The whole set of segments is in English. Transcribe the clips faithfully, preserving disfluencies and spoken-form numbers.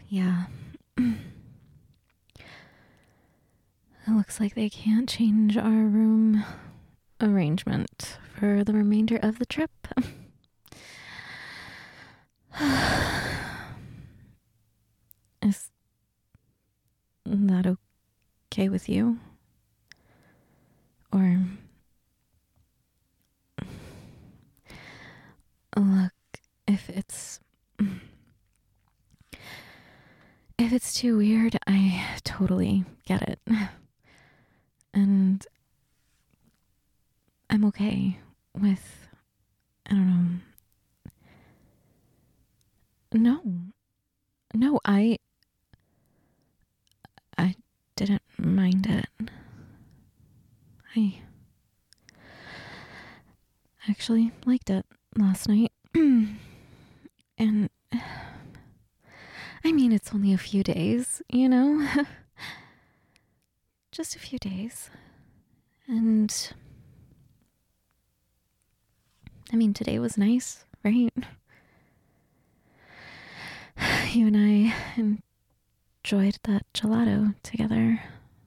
Yeah. It looks like they can't change our room arrangement for the remainder of the trip. Is that okay with you? Or look, if it's if it's too weird, I totally get it. And I'm okay with, I don't know. No. No, I I didn't mind it. I actually liked it last night. And I mean, it's only a few days, you know? Just a few days. And I mean, today was nice, right? You and I enjoyed that gelato together,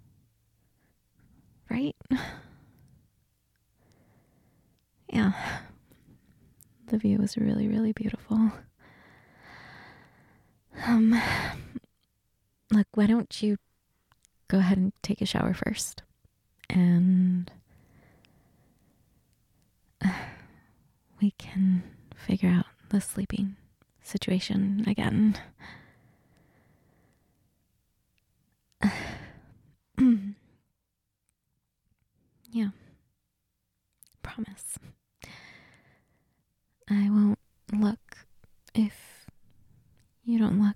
right? Yeah. The view was really, really beautiful. Um, look, why don't you go ahead and take a shower first? And uh, we can figure out the sleeping situation again. Yeah. Promise. I won't look if you don't look.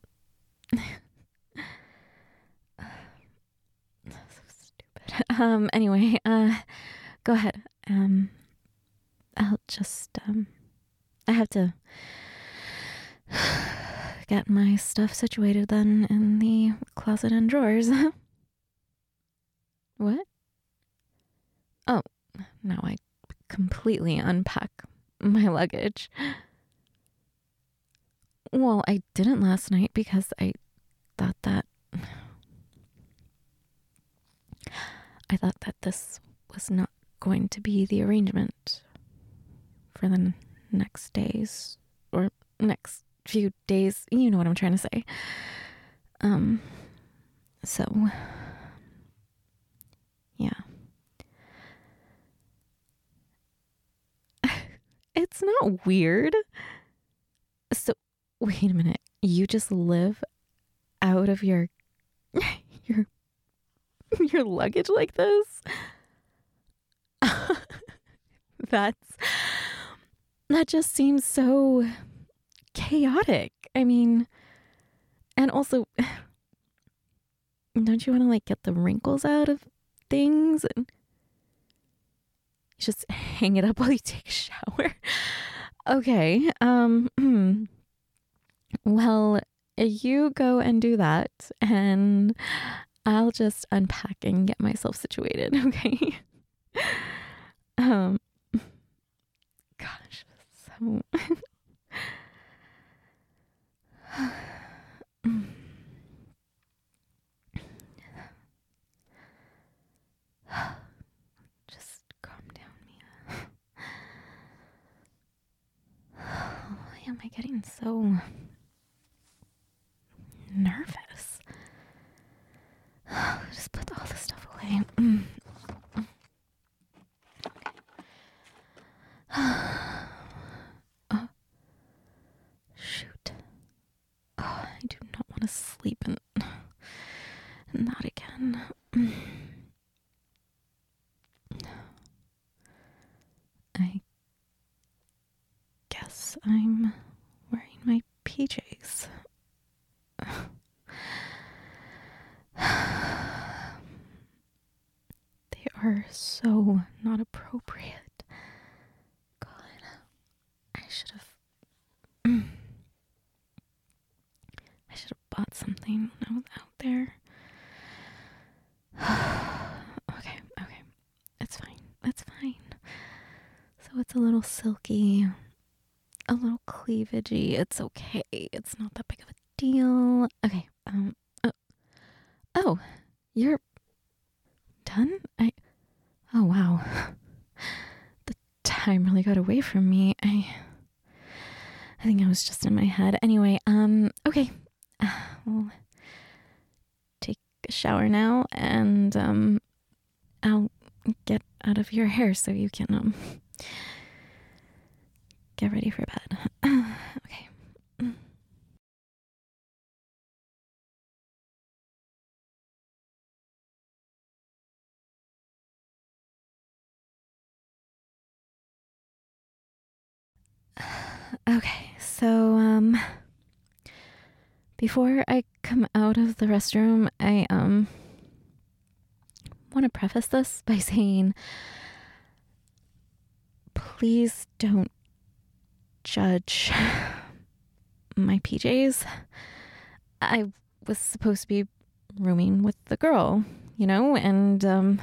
So stupid. Um, anyway, uh, go ahead. Um, I'll just, um, I have to get my stuff situated then in the closet and drawers. What? Oh, now I completely unpack my luggage. Well, I didn't last night because I thought that I thought that this was not going to be the arrangement for the n- next days or next few days. You know what I'm trying to say. Um, so yeah. It's not weird. So wait a minute. You just live out of your your your luggage like this? That's that just seems so chaotic. I mean, and also, don't you want to like get the wrinkles out of things and just hang it up while you take a shower? Okay. Um. Well, you go and do that, and I'll just unpack and get myself situated. Okay. um. Gosh. So. Just calm down, Mia. Why am I getting so nervous? Just put all the stuff away. Oh, shoot. Oh, I do not want to sleep in, in that again. I guess I'm wearing my P Js. They are so not appropriate. God, I should have. I should have bought something when I was out there. okay, okay. It's fine. It's fine. So it's a little silky, a little cleavagey. It's okay. It's not that big of a deal. Okay. Um. Oh, oh, you're done? I. Oh, wow. The time really got away from me. I. I think I was just in my head. Anyway, um, okay. Uh, we'll take a shower now and, um, I'll get out of your hair so you can, um, get ready for bed. Okay. Okay, so, um, before I come out of the restroom, I, um, want to preface this by saying, please don't judge my P Js. I was supposed to be rooming with the girl, you know, and, um,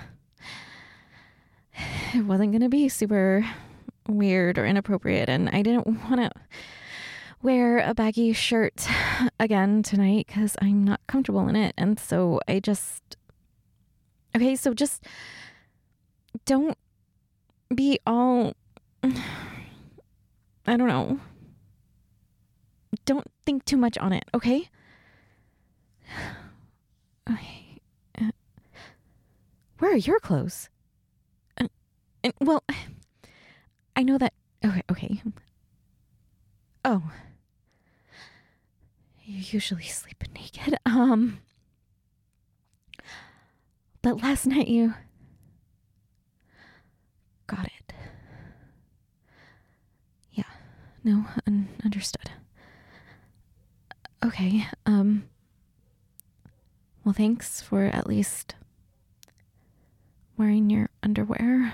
it wasn't going to be super weird or inappropriate, and I didn't want to wear a baggy shirt again tonight because I'm not comfortable in it. And so I just, okay, so just don't be all, I don't know, don't think too much on it, okay? Okay. Uh, where are your clothes? Uh, and, well, I know that, okay, okay. Oh. You usually sleep naked. Um, but last night you got it. Yeah, no, un- understood. Okay, um, well, thanks for at least wearing your underwear.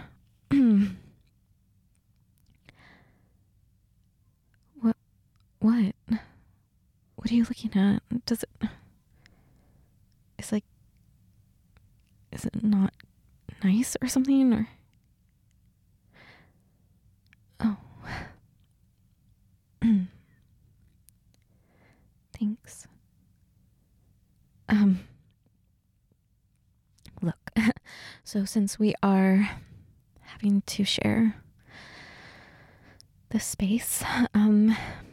What? What? What are you looking at? Does it... It's like... Is it not nice or something? Or... Oh. Thanks. Um... Look. So since we are having to share the space, um...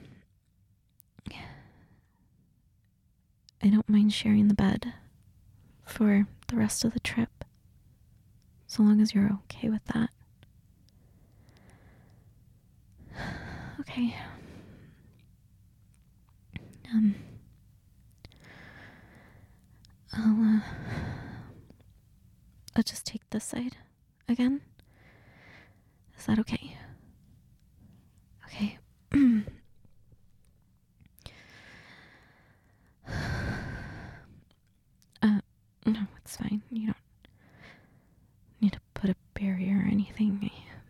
I don't mind sharing the bed for the rest of the trip, so long as you're okay with that. Okay. Um, I'll, uh, I'll just take this side again. Is that okay? Okay. uh, no, it's fine. You don't need to put a barrier or anything.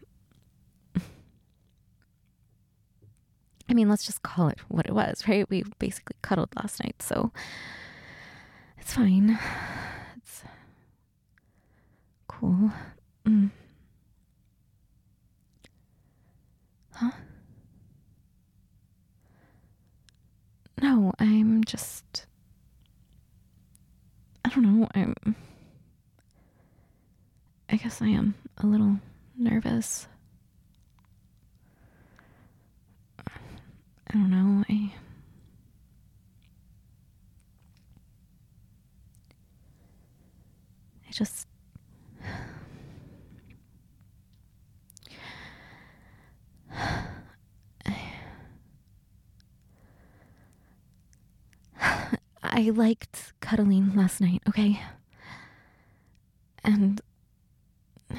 I mean, let's just call it what it was, right? We basically cuddled last night, so it's fine. It's cool. Mm. Huh? No, I'm just... I don't know, I'm... I guess I am a little nervous. I don't know, I... I just... I liked cuddling last night, okay? And I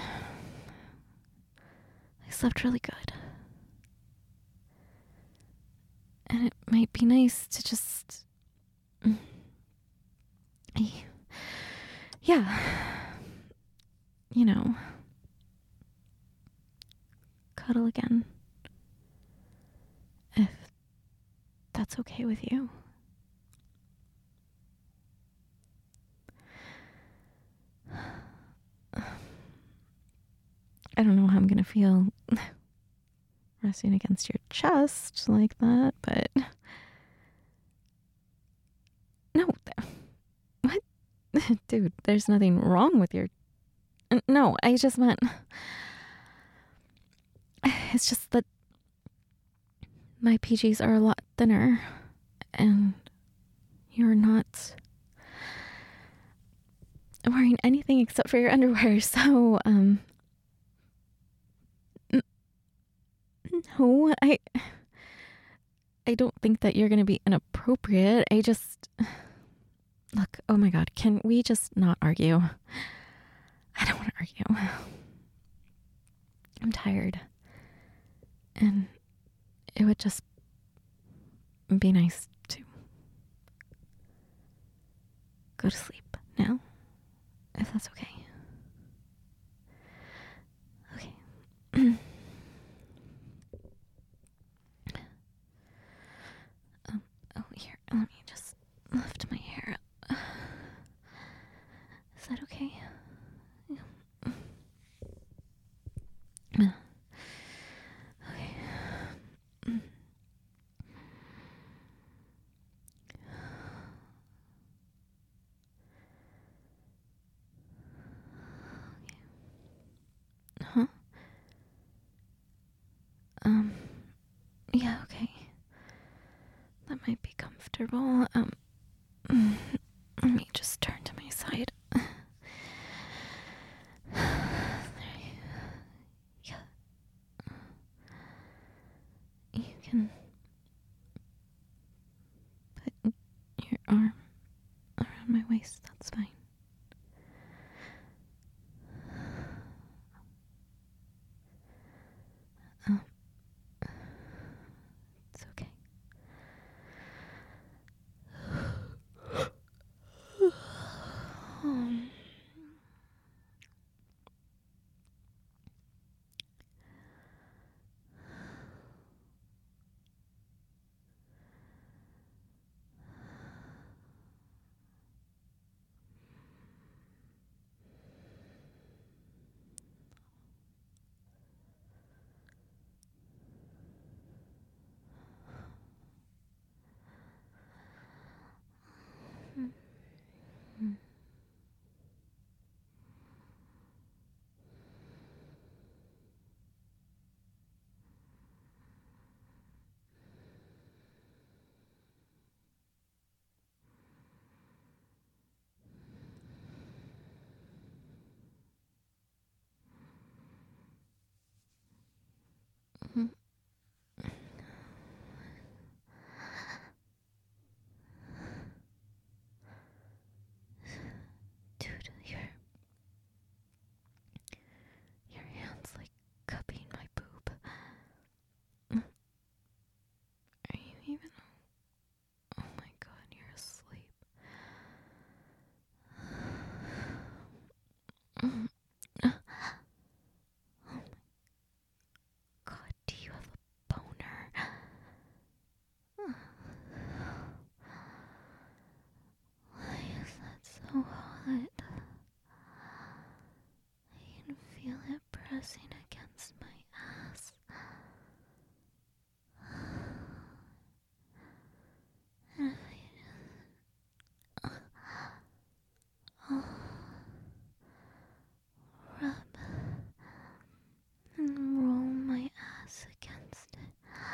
slept really good. And it might be nice to just... Yeah. You know. Cuddle again. If that's okay with you. I don't know how I'm gonna feel resting against your chest like that, but Dude, there's nothing wrong with your... No, I just meant... It's just that my P Gs are a lot thinner and you're not wearing anything except for your underwear, so, um... No, I... I don't think that you're going to be inappropriate. I just... Look, oh my God, can we just not argue? I don't want to argue. I'm tired. And it would just be nice to go to sleep now, if that's okay. Okay. um, oh, here, let me just lift my hair up. Is that okay? Yeah. Okay. Huh? Um, yeah, okay. That might be comfortable. Um, let me just turn to my side. Yeah. You can put your arm around my waist, that's fine. Um, it's okay. um, Dude, your your hands like cupping my boob. Are you even? Oh my God, you're asleep. Oh my God, do you have a boner? Why is that so hot? I can feel it pressing against my ass. And if I just oh, rub and roll my ass against it.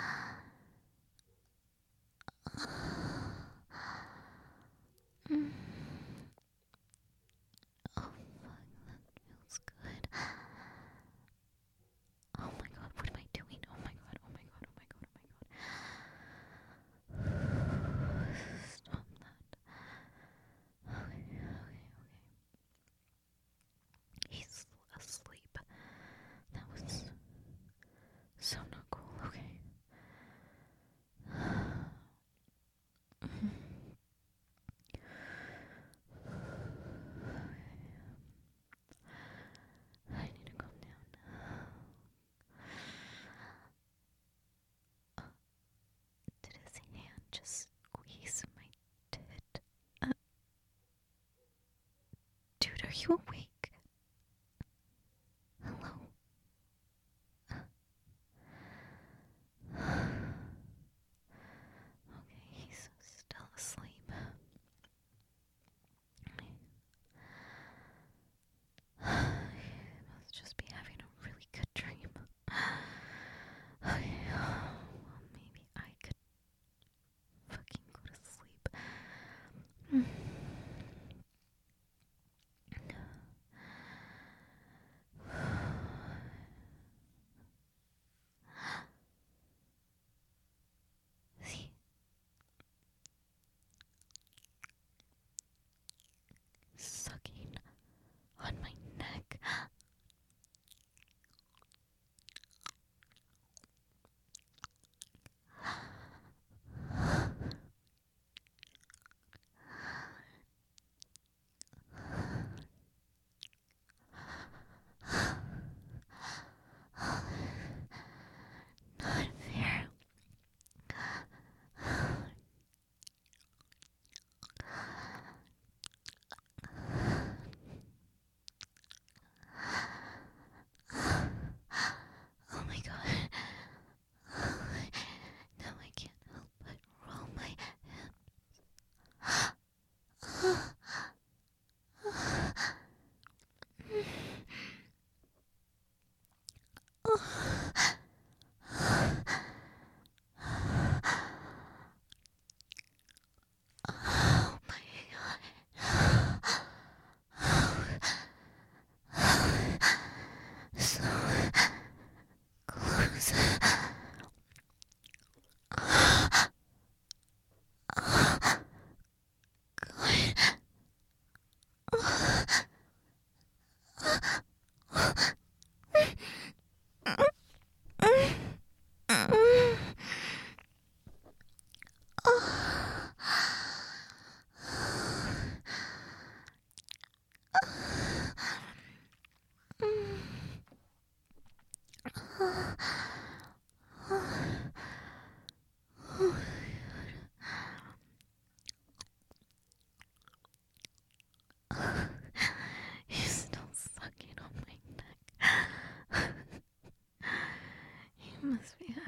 Mm. Oh fuck, that feels good. Oh my God, what am I doing? Oh my God, oh my God, oh my God, oh my God. Stop that. Okay, okay, okay. He's asleep. That was so not cool, okay. I need to calm down. Uh, did his hand just squeeze my tit? Uh, dude, are you awake? Hello? Uh, okay, he's still asleep.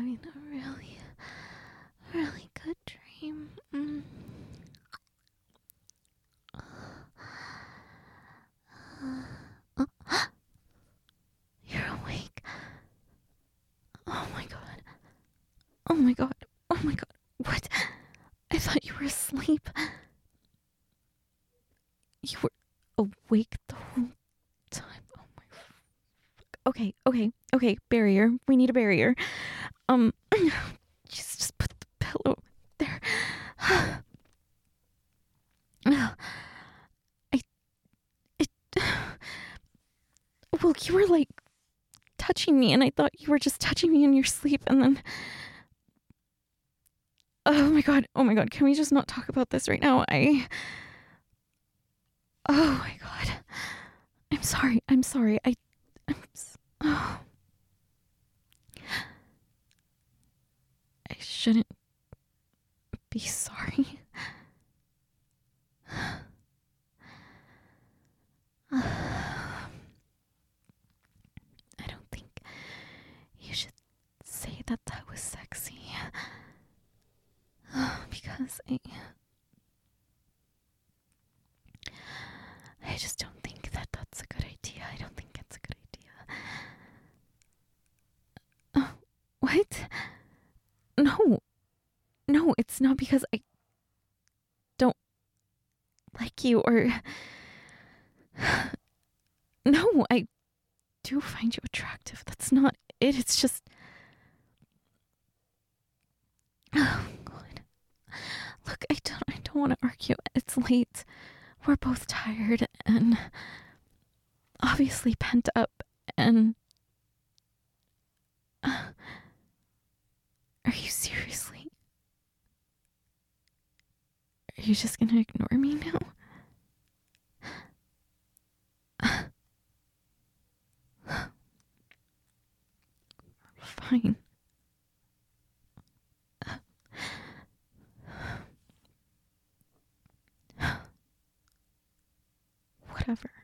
having a really, really good dream. Mm. You're awake. Oh my god. Oh my god. Oh my god. What? I thought you were asleep. You were awake the whole time. Oh my fuck. Okay, okay, okay. Barrier. We need a barrier. Um, just, just put the pillow there. I, it, well, you were like touching me, and I thought you were just touching me in your sleep, and then. Oh my god, oh my god, can we just not talk about this right now? I. Oh my god. I'm sorry, I'm sorry. I. I'm. Oh. I shouldn't be sorry. I don't think you should say that that was sexy. Because I. I just don't think that that's a good idea. I don't think it's a good idea. Oh, what? No. No, it's not because I don't like you or. No, I do find you attractive. That's not it. It's just. Oh, God. Look, I don't, I don't want to argue. It's late. We're both tired and obviously pent up and. Uh, are you seriously? Are you just gonna ignore me now? Fine. Whatever.